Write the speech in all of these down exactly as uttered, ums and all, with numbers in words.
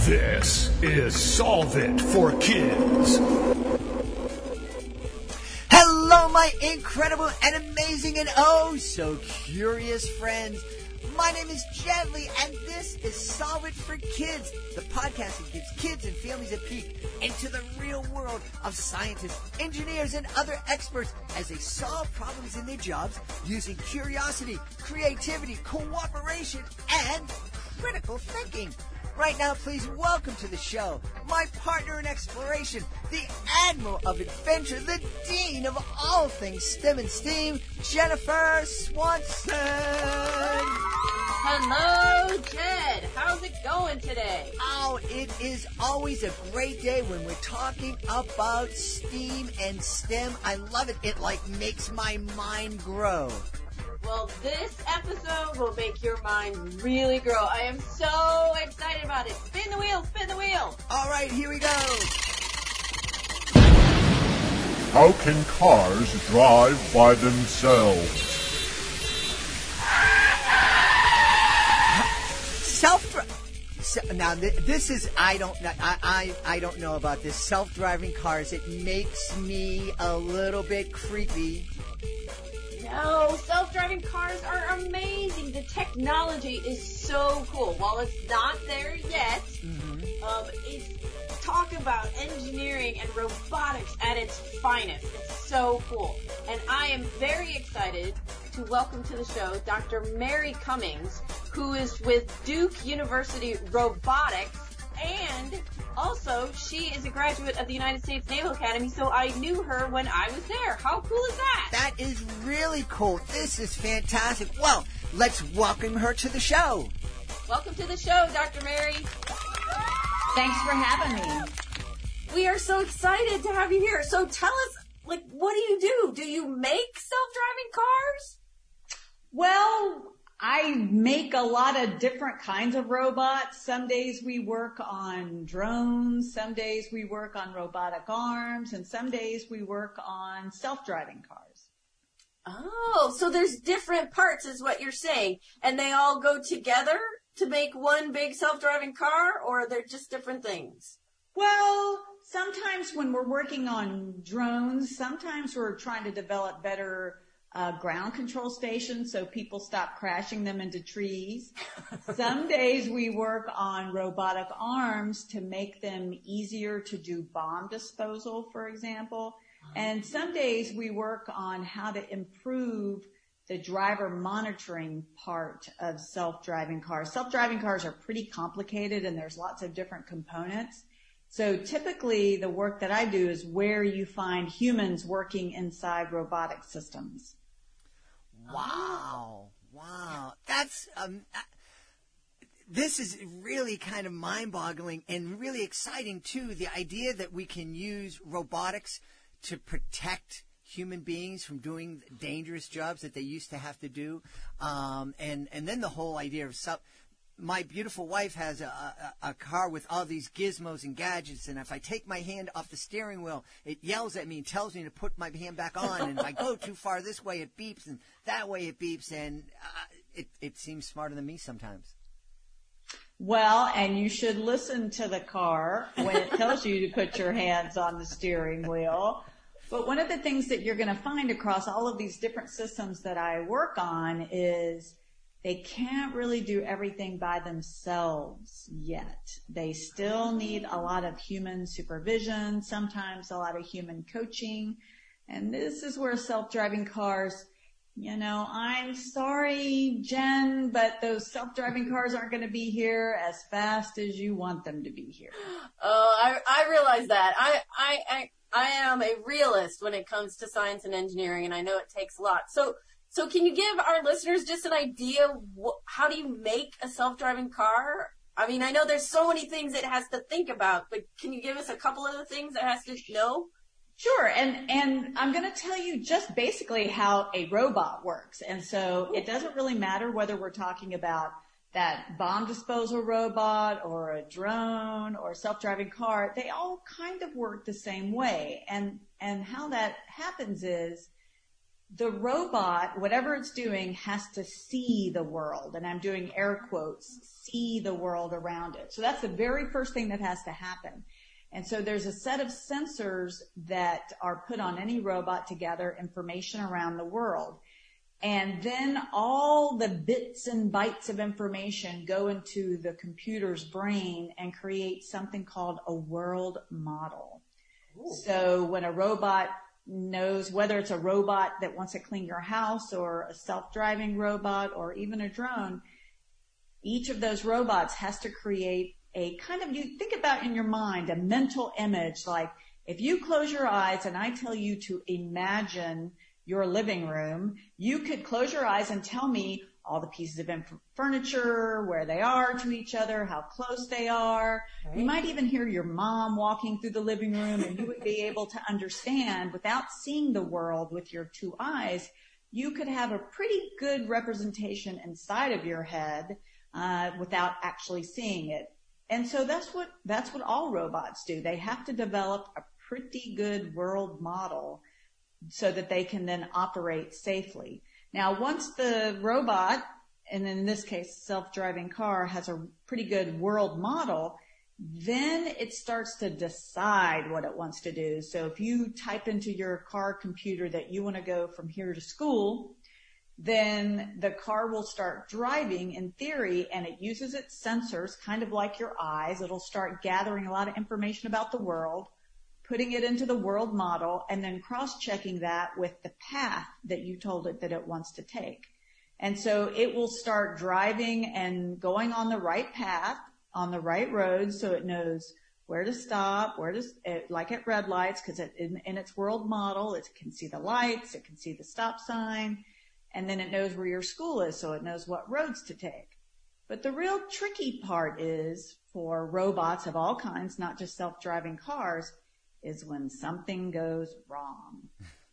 This is Solve It for Kids. Hello, my incredible and amazing and oh so curious friends. My name is Gently, and this is Solve It for Kids, the podcast that gives kids and families a peek into the real world of scientists, engineers, and other experts as they solve problems in their jobs using curiosity, creativity, cooperation, and critical thinking. Right now, please welcome to the show my partner in exploration, the Admiral of Adventure, the Dean of all things STEM and STEAM, Jennifer Swanson. Hello, Jed. How's it going today? Oh, it is always a great day when we're talking about STEAM and STEM. I love it. It, like, makes my mind grow. Well, this episode will make your mind really grow. I am so excited about it. Spin the wheel, spin the wheel. All right, here we go. How can cars drive by themselves? Self so, now th- this is I don't I, I I don't know about this self-driving cars. It makes me a little bit creepy. No, self-driving cars are amazing. The technology is so cool. While it's not there yet, mm-hmm. um, it's talk about engineering and robotics at its finest. It's so cool. And I am very excited to welcome to the show Doctor Mary Cummings, who is with Duke University Robotics, and also she is a graduate of the United States Naval Academy, so I knew her when I was there. How cool is that? That is really cool. This is fantastic. Well, let's welcome her to the show. Welcome to the show, Doctor Mary. Thanks for having me. We are so excited to have you here. So tell us, like, what do you do? Do you make self-driving cars? Well, I make a lot of different kinds of robots. Some days we work on drones, some days we work on robotic arms, and some days we work on self-driving cars. Oh, so there's different parts is what you're saying, and they all go together to make one big self-driving car, or they're just different things? Well, sometimes when we're working on drones, sometimes we're trying to develop better Uh, ground control stations so people stop crashing them into trees. Some days we work on robotic arms to make them easier to do bomb disposal, for example. And some days we work on how to improve the driver monitoring part of self-driving cars. Self-driving cars are pretty complicated and there's lots of different components. So typically the work that I do is where you find humans working inside robotic systems. Wow. Wow. That's, um, this is really kind of mind-boggling and really exciting, too. The idea that we can use robotics to protect human beings from doing dangerous jobs that they used to have to do. Um, and, and then the whole idea of self, my beautiful wife has a, a, a car with all these gizmos and gadgets, and if I take my hand off the steering wheel, it yells at me and tells me to put my hand back on, and if I go too far this way, it beeps, and that way it beeps, and uh, it, it seems smarter than me sometimes. Well, and you should listen to the car when it tells you to put your hands on the steering wheel. But one of the things that you're going to find across all of these different systems that I work on is they can't really do everything by themselves yet. They still need a lot of human supervision, sometimes a lot of human coaching. And this is where self-driving cars, you know, I'm sorry, Jen, but those self-driving cars aren't going to be here as fast as you want them to be here. Oh, I, I realize that. I, I, I, I am a realist when it comes to science and engineering, and I know it takes a lot. So, So can you give our listeners just an idea, wh- how do you make a self-driving car? I mean, I know there's so many things it has to think about, but can you give us a couple of the things it has to know? Sure, and, and I'm going to tell you just basically how a robot works. And so it doesn't really matter whether we're talking about that bomb disposal robot or a drone or a self-driving car. They all kind of work the same way. And, and how that happens is the robot, whatever it's doing, has to see the world. And I'm doing air quotes, see the world around it. So that's the very first thing that has to happen. And so there's a set of sensors that are put on any robot to gather information around the world. And then all the bits and bytes of information go into the computer's brain and create something called a world model. Ooh. So when a robot knows, whether it's a robot that wants to clean your house or a self-driving robot or even a drone, each of those robots has to create a kind of, you think about in your mind, a mental image. Like if you close your eyes and I tell you to imagine your living room, you could close your eyes and tell me all the pieces of inf- furniture, where they are to each other, how close they are. Right. You might even hear your mom walking through the living room, and you would be able to understand without seeing the world with your two eyes. You could have a pretty good representation inside of your head uh, without actually seeing it. And so that's what that's what all robots do. They have to develop a pretty good world model so that they can then operate safely. Now, once the robot, and in this case, self-driving car, has a pretty good world model, then it starts to decide what it wants to do. So if you type into your car computer that you want to go from here to school, then the car will start driving in theory, and it uses its sensors, kind of like your eyes. It'll start gathering a lot of information about the world, putting it into the world model, and then cross-checking that with the path that you told it that it wants to take. And so it will start driving and going on the right path, on the right road, so it knows where to stop, where to, like at red lights, because it, in, in its world model, it can see the lights, it can see the stop sign, and then it knows where your school is, so it knows what roads to take. But the real tricky part is, for robots of all kinds, not just self-driving cars, is when something goes wrong.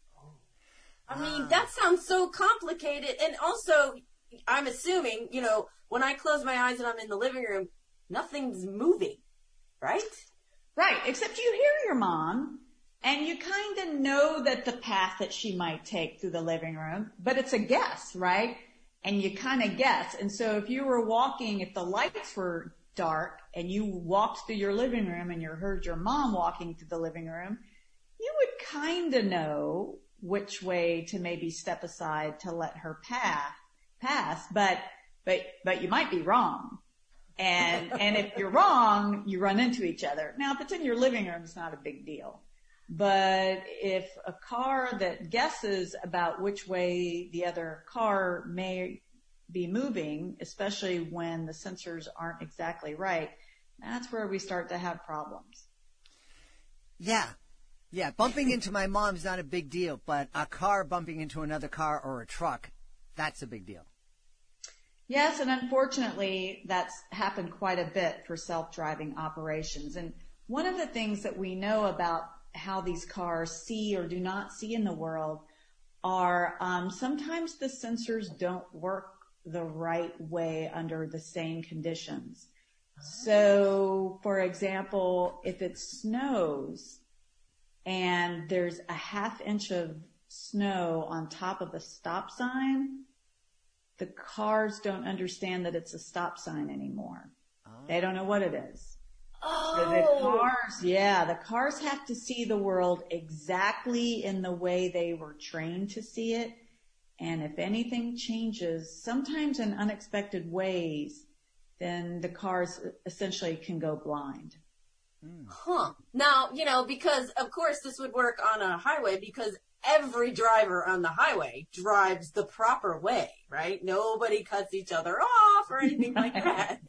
I mean, that sounds so complicated. And also, I'm assuming, you know, when I close my eyes and I'm in the living room, nothing's moving, right? Right, except you hear your mom, and you kind of know that the path that she might take through the living room, but it's a guess, right? And you kind of guess. And so if you were walking, if the lights were dark and you walked through your living room and you heard your mom walking through the living room, you would kind of know which way to maybe step aside to let her path pass, but but but you might be wrong. And and if you're wrong, you run into each other. Now, if it's in your living room, it's not a big deal. But if a car that guesses about which way the other car may be moving, especially when the sensors aren't exactly right, that's where we start to have problems. Yeah. Yeah, bumping into my mom's not a big deal, but a car bumping into another car or a truck, that's a big deal. Yes, and unfortunately, that's happened quite a bit for self-driving operations. And one of the things that we know about how these cars see or do not see in the world are um, sometimes the sensors don't work the right way under the same conditions. So, for example, if it snows and there's a half inch of snow on top of a stop sign, the cars don't understand that it's a stop sign anymore. Oh. They don't know what it is. Oh. So the cars, yeah, the cars have to see the world exactly in the way they were trained to see it. And if anything changes, sometimes in unexpected ways, then the cars essentially can go blind. Huh. Now, you know, because of course this would work on a highway because every driver on the highway drives the proper way, right? Nobody cuts each other off or anything like that.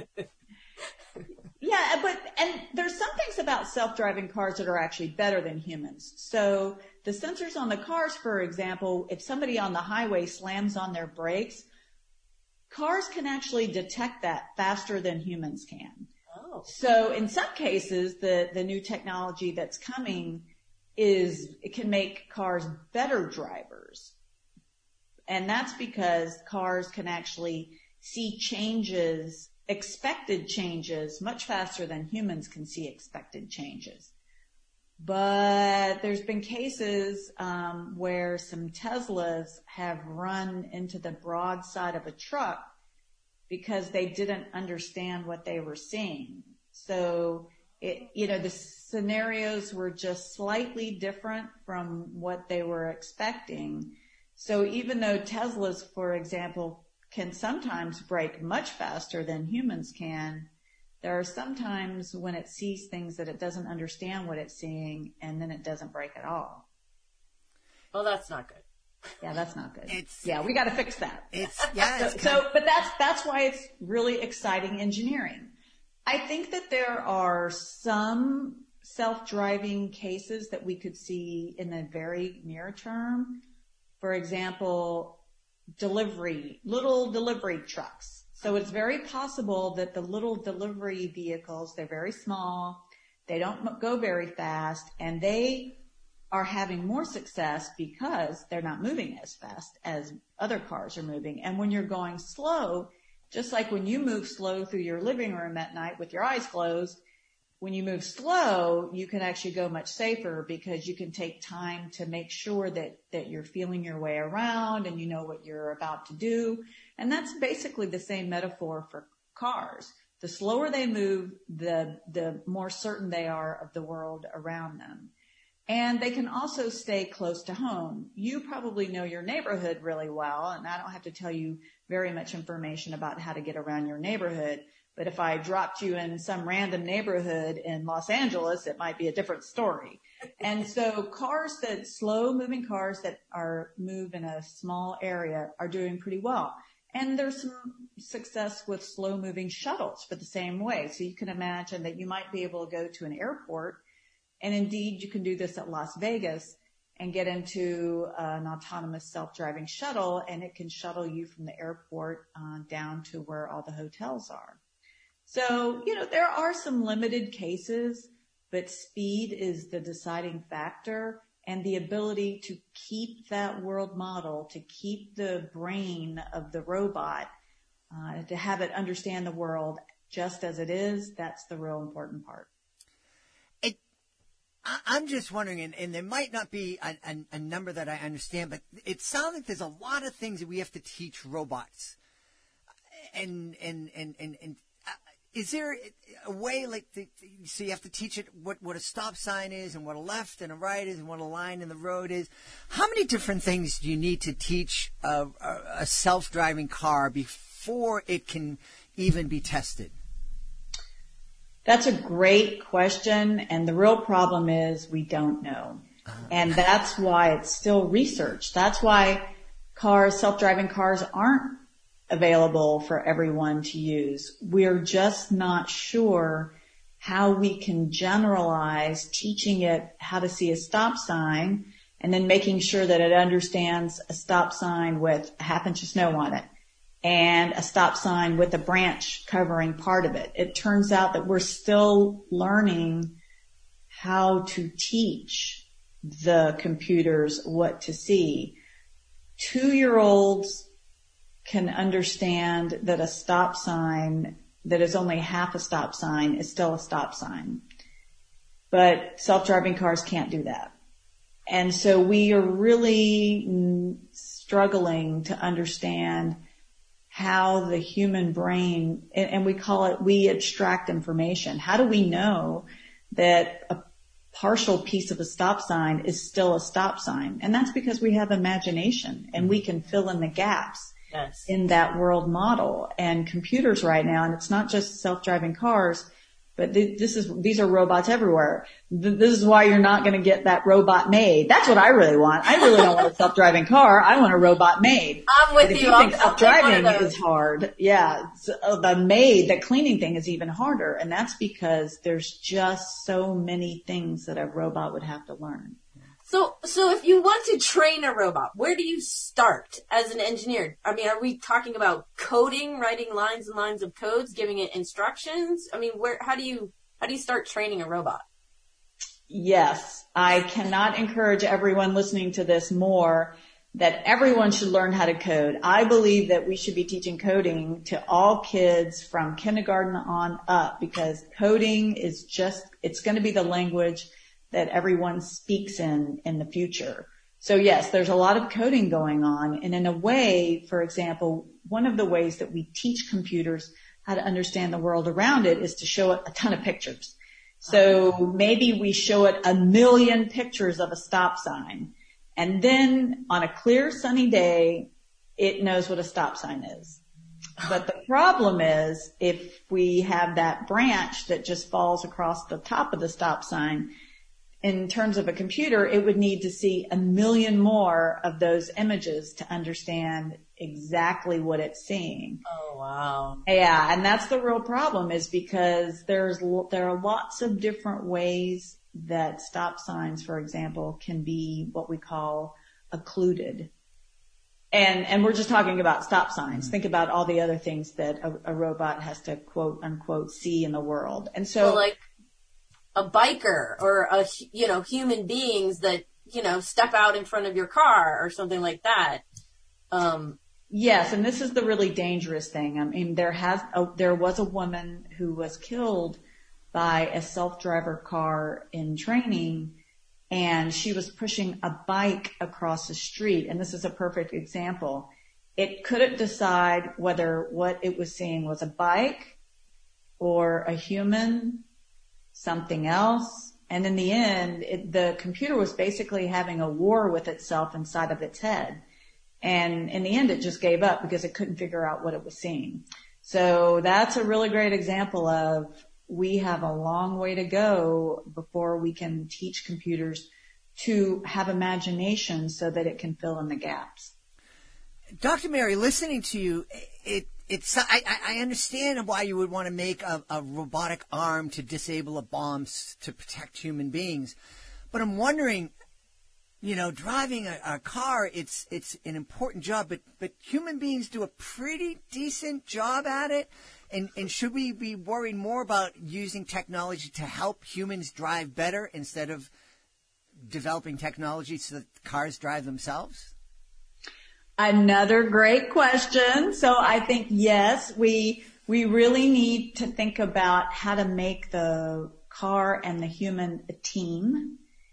Yeah, but, and there's some things about self-driving cars that are actually better than humans. So the sensors on the cars, for example, if somebody on the highway slams on their brakes, cars can actually detect that faster than humans can. Oh. So in some cases, the, the new technology that's coming is, it can make cars better drivers. And that's because cars can actually see changes, expected changes, much faster than humans can see expected changes. But there's been cases um, where some Teslas have run into the broad side of a truck because they didn't understand what they were seeing. So, it, you know, the scenarios were just slightly different from what they were expecting. So even though Teslas, for example, can sometimes brake much faster than humans can, there are some times when it sees things that it doesn't understand what it's seeing, and then it doesn't brake at all. Well, that's not good. Yeah, that's not good. It's, yeah, we got to fix that. It's yeah. It's so, so, but that's that's why it's really exciting engineering. I think that there are some self-driving cases that we could see in the very near term. For example, delivery, little delivery trucks. So it's very possible that the little delivery vehicles, they're very small, they don't go very fast, and they are having more success because they're not moving as fast as other cars are moving. And when you're going slow, just like when you move slow through your living room at night with your eyes closed, when you move slow, you can actually go much safer because you can take time to make sure that, that you're feeling your way around and you know what you're about to do. And that's basically the same metaphor for cars. The slower they move, the, the more certain they are of the world around them. And they can also stay close to home. You probably know your neighborhood really well, and I don't have to tell you very much information about how to get around your neighborhood. But if I dropped you in some random neighborhood in Los Angeles, it might be a different story. And so cars that, slow moving cars that are move in a small area are doing pretty well. And there's some success with slow moving shuttles for the same way. So you can imagine that you might be able to go to an airport, and indeed you can do this at Las Vegas and get into an autonomous self-driving shuttle, and it can shuttle you from the airport uh, down to where all the hotels are. So, you know, there are some limited cases, but speed is the deciding factor, and the ability to keep that world model, to keep the brain of the robot, uh, to have it understand the world just as it is, that's the real important part. It, I, I'm just wondering, and, and there might not be a, a, a number that I understand, but it sounds like there's a lot of things that we have to teach robots. And, and, and, and, and is there a way, like, the, so you have to teach it what, what a stop sign is and what a left and a right is and what a line in the road is? How many different things do you need to teach a, a, a self-driving car before it can even be tested? That's a great question, and the real problem is we don't know. Uh-huh. And that's why it's still research. That's why cars, self-driving cars aren't available for everyone to use. We're just not sure how we can generalize teaching it how to see a stop sign and then making sure that it understands a stop sign with a half inch of snow on it and a stop sign with a branch covering part of it. It turns out that we're still learning how to teach the computers what to see. Two-year-olds can understand that a stop sign that is only half a stop sign is still a stop sign. But self-driving cars can't do that. And so we are really struggling to understand how the human brain, and we call it, we abstract information. How do we know that a partial piece of a stop sign is still a stop sign? And that's because we have imagination and we can fill in the gaps. Yes. In that world model. And computers right now, and it's not just self-driving cars, but th- this is, these are robots everywhere. Th- this is why you're not going to get that robot made. That's what I really want. I really don't want a self-driving car. I want a robot made. I'm with but if you. you think I'll, self-driving I'll is hard. Yeah. So the made, the cleaning thing is even harder. And that's because there's just so many things that a robot would have to learn. So, so if you want to train a robot, where do you start as an engineer? I mean, are we talking about coding, writing lines and lines of codes, giving it instructions? I mean, where, how do you, how do you start training a robot? Yes, I cannot encourage everyone listening to this more that everyone should learn how to code. I believe that we should be teaching coding to all kids from kindergarten on up because coding is just, it's going to be the language that everyone speaks in in the future. So yes, there's a lot of coding going on. And in a way, for example, one of the ways that we teach computers how to understand the world around it is to show it a ton of pictures. So maybe we show it a million pictures of a stop sign. And then on a clear sunny day, it knows what a stop sign is. But the problem is if we have that branch that just falls across the top of the stop sign, in terms of a computer, it would need to see a million more of those images to understand exactly what it's seeing. Oh, wow. Yeah, and that's the real problem is because there's there are lots of different ways that stop signs, for example, can be what we call occluded. And and we're just talking about stop signs. Think about all the other things that a, a robot has to quote unquote see in the world. And so well, like a biker or a, you know, human beings that, you know, step out in front of your car or something like that. Um, yes. And this is the really dangerous thing. I mean, there has, a, there was a woman who was killed by a self-driver car in training, and she was pushing a bike across the street. And this is a perfect example. It couldn't decide whether what it was seeing was a bike or a human, something else. And in the end, it, the computer was basically having a war with itself inside of its head. And in the end, it just gave up because it couldn't figure out what it was seeing. So that's a really great example of we have a long way to go before we can teach computers to have imagination so that it can fill in the gaps. Doctor Mary, listening to you, it It's, I, I understand why you would want to make a, a robotic arm to disable a bomb to protect human beings. But I'm wondering, you know, driving a, a car, it's it's an important job, but, but human beings do a pretty decent job at it. And, and should we be worried more about using technology to help humans drive better instead of developing technology so that cars drive themselves? Another great question. So I think, yes, we, we really need to think about how to make the car and the human a team,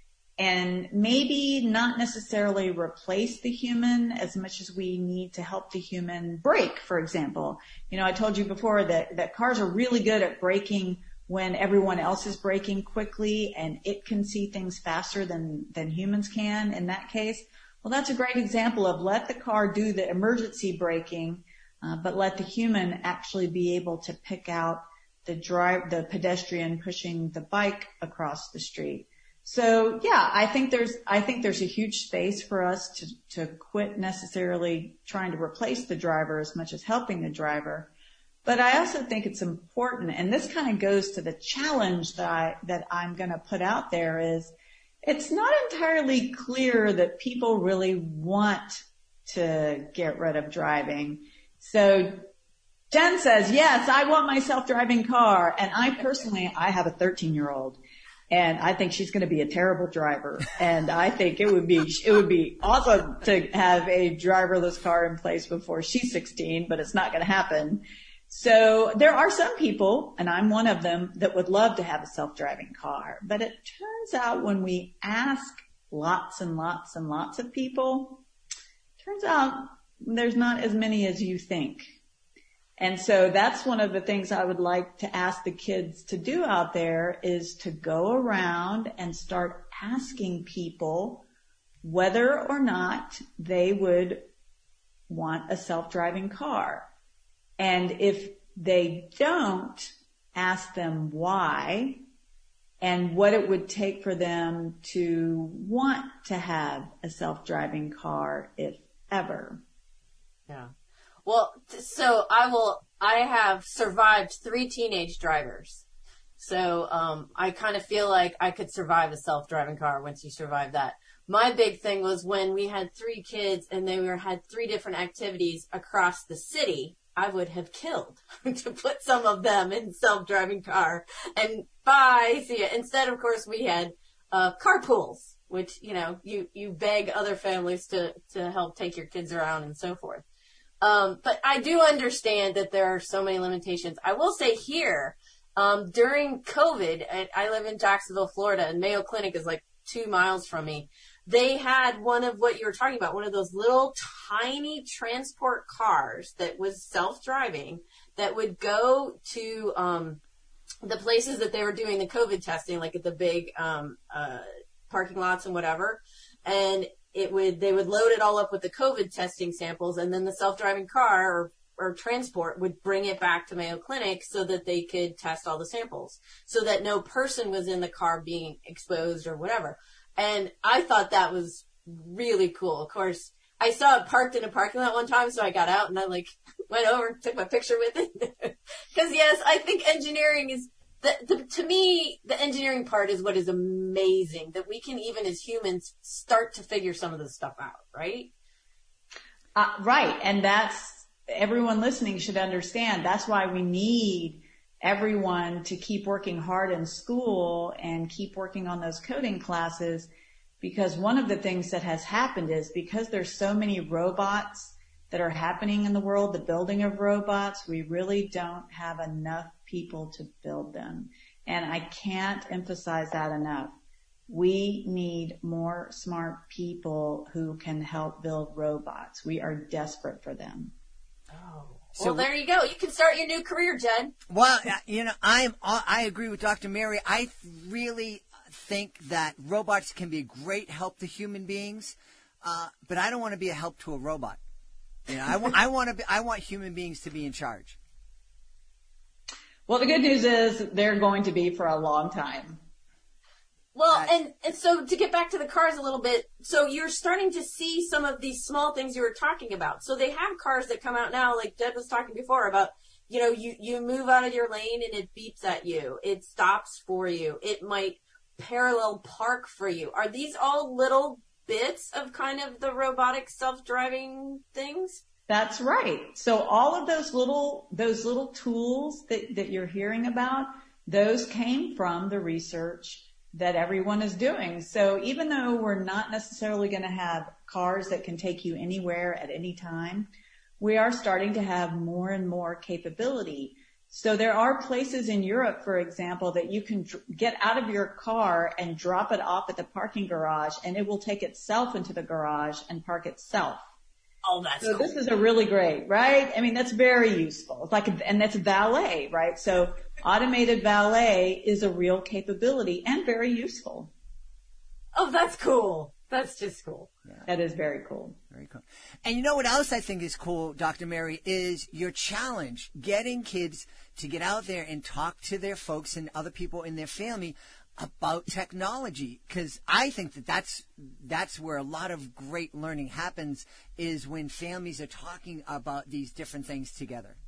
and maybe not necessarily replace the human as much as we need to help the human brake, for example. You know, I told you before that, that cars are really good at braking when everyone else is braking quickly, and it can see things faster than, than humans can in that case. Well, that's a great example of let the car do the emergency braking, uh, but let the human actually be able to pick out the drive, the pedestrian pushing the bike across the street. So yeah, I think there's, I think there's a huge space for us to, to quit necessarily trying to replace the driver as much as helping the driver. But I also think it's important, and this kind of goes to the challenge that I, that I'm going to put out there is, it's not entirely clear that people really want to get rid of driving. So Jen says, yes, I want my self-driving car. And I personally, I have a thirteen year old, and I think she's going to be a terrible driver. And I think it would be, it would be awesome to have a driverless car in place before she's sixteen, but it's not going to happen. So there are some people, and I'm one of them, that would love to have a self-driving car. But it turns out when we ask lots and lots and lots of people, turns out there's not as many as you think. And so that's one of the things I would like to ask the kids to do out there is to go around and start asking people whether or not they would want a self-driving car. And if they don't, ask them why and what it would take for them to want to have a self-driving car, if ever. Yeah. Well, so I will, I have survived three teenage drivers. So, um, I kind of feel like I could survive a self-driving car once you survive that. My big thing was when we had three kids and they were, had three different activities across the city. I would have killed to put some of them in self-driving car and bye, see ya. Instead, of course, we had, uh, carpools, which, you know, you, you beg other families to, to help take your kids around and so forth. Um, but I do understand that there are so many limitations. I will say here, Um, during COVID, and I live in Jacksonville, Florida, and Mayo Clinic is like two miles from me. They had one of what you were talking about, one of those little tiny transport cars that was self-driving that would go to um, the places that they were doing the COVID testing, like at the big um, uh, parking lots and whatever. And it would they would load it all up with the COVID testing samples, and then the self-driving car or, or transport would bring it back to Mayo Clinic so that they could test all the samples, so that no person was in the car being exposed or whatever. And I thought that was really cool. Of course, I saw it parked in a parking lot one time, so I got out and I like went over and took my picture with it. Because yes, I think engineering is, the, the, to me, the engineering part is what is amazing, that we can even as humans start to figure some of this stuff out, right? Uh, right. And that's, everyone listening should understand, that's why we need everyone to keep working hard in school and keep working on those coding classes, because one of the things that has happened is because there's so many robots that are happening in the world, the building of robots, we really don't have enough people to build them. And I can't emphasize that enough. We need more smart people who can help build robots. We are desperate for them. Oh. So well, there you go. You can start your new career, Jen. Well, you know, I'm, I agree with Doctor Mary. I really think that robots can be a great help to human beings, uh, but I don't want to be a help to a robot. You know, I want, I want to be, I want human beings to be in charge. Well, the good news is they're going to be for a long time. Well, and, and so to get back to the cars a little bit, so you're starting to see some of these small things you were talking about. So they have cars that come out now, like Jed was talking before about, you know, you, you move out of your lane and it beeps at you. It stops for you. It might parallel park for you. Are these all little bits of kind of the robotic self-driving things? That's right. So all of those little, those little tools that, that you're hearing about, those came from the research that everyone is doing. So even though we're not necessarily going to have cars that can take you anywhere at any time, we are starting to have more and more capability. So there are places in Europe, for example, that you can dr- get out of your car and drop it off at the parking garage, and it will take itself into the garage and park itself. Oh, that's so cool. This is a really great, right? I mean, that's very useful. It's like, a, and that's valet, right? So automated valet is a real capability and very useful. Oh, that's cool. That's just cool. Yeah. That is very cool. Very cool. And you know what else I think is cool, Doctor Mary, is your challenge, getting kids to get out there and talk to their folks and other people in their family about technology, because I think that that's that's where a lot of great learning happens, is when families are talking about these different things together.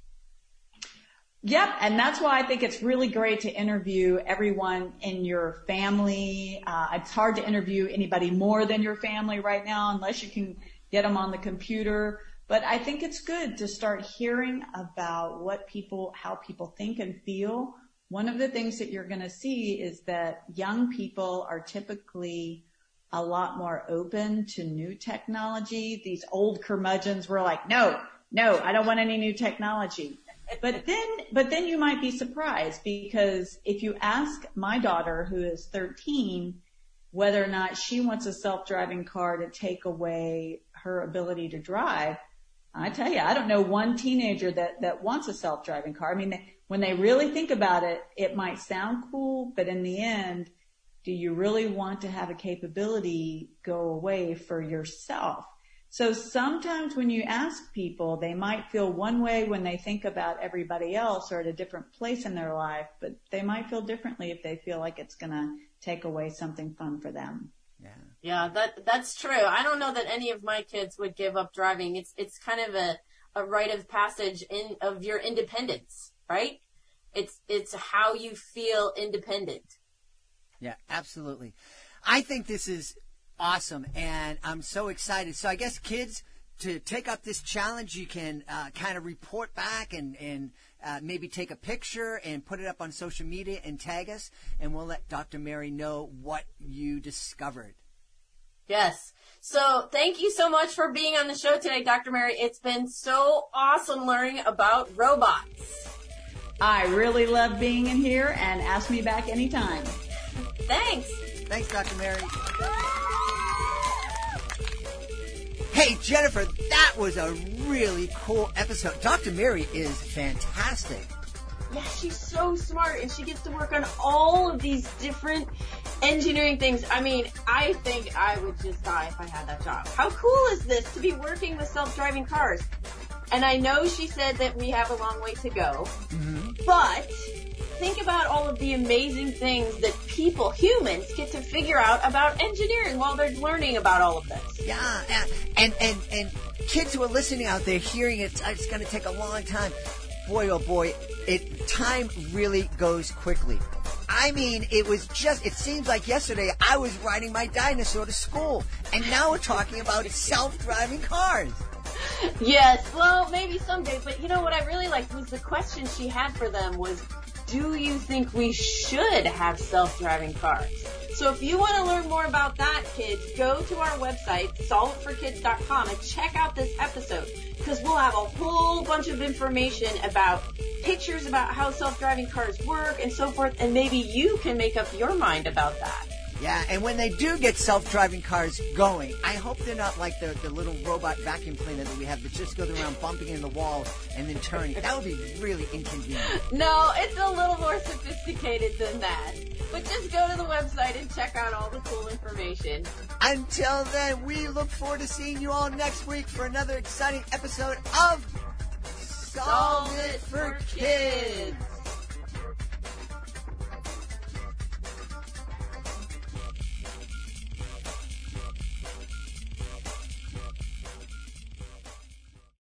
Yep, and that's why I think it's really great to interview everyone in your family. Uh, it's hard to interview anybody more than your family right now unless you can get them on the computer. But I think it's good to start hearing about what people, how people think and feel. One of the things that you're going to see is that young people are typically a lot more open to new technology. These old curmudgeons were like, no, no, I don't want any new technology. But then, but then you might be surprised, because if you ask my daughter, who is thirteen, whether or not she wants a self-driving car to take away her ability to drive, I tell you, I don't know one teenager that, that wants a self-driving car. I mean, they, when they really think about it, it might sound cool, but in the end, do you really want to have a capability go away for yourself? So sometimes when you ask people, they might feel one way when they think about everybody else or at a different place in their life, but they might feel differently if they feel like it's going to take away something fun for them. Yeah. Yeah, that that's true. I don't know that any of my kids would give up driving. It's it's kind of a, a rite of passage in of your independence, right? It's it's how you feel independent. Yeah, absolutely. I think this is awesome, and I'm so excited. So I guess kids, to take up this challenge, you can uh, kind of report back and, and uh, maybe take a picture and put it up on social media and tag us, and we'll let Doctor Mary know what you discovered. Yes. So thank you so much for being on the show today, Doctor Mary. It's been so awesome learning about robots. I really love being in here, and ask me back anytime. Thanks. Thanks, Doctor Mary. Hey, Jennifer, that was a really cool episode. Doctor Mary is fantastic. Yeah, she's so smart, and she gets to work on all of these different engineering things. I mean, I think I would just die if I had that job. How cool is this to be working with self-driving cars? And I know she said that we have a long way to go, mm-hmm. but think about all of the amazing things that people, humans, get to figure out about engineering while they're learning about all of this. Yeah, and and and kids who are listening out there, hearing it, it's going to take a long time. Boy, oh boy, it time really goes quickly. I mean, it was just, it seems like yesterday I was riding my dinosaur to school, and now we're talking about self-driving cars. Yes, well, maybe someday, but you know what I really liked was the question she had for them was, do you think we should have self-driving cars? So if you want to learn more about that, kids, go to our website, solve it for kids dot com, and check out this episode, because we'll have a whole bunch of information about pictures about how self-driving cars work and so forth, and maybe you can make up your mind about that. Yeah, and when they do get self-driving cars going, I hope they're not like the, the little robot vacuum cleaner that we have that just goes around bumping in the wall and then turning. That would be really inconvenient. No, it's a little more sophisticated than that. But just go to the website and check out all the cool information. Until then, we look forward to seeing you all next week for another exciting episode of Solve It for Kids.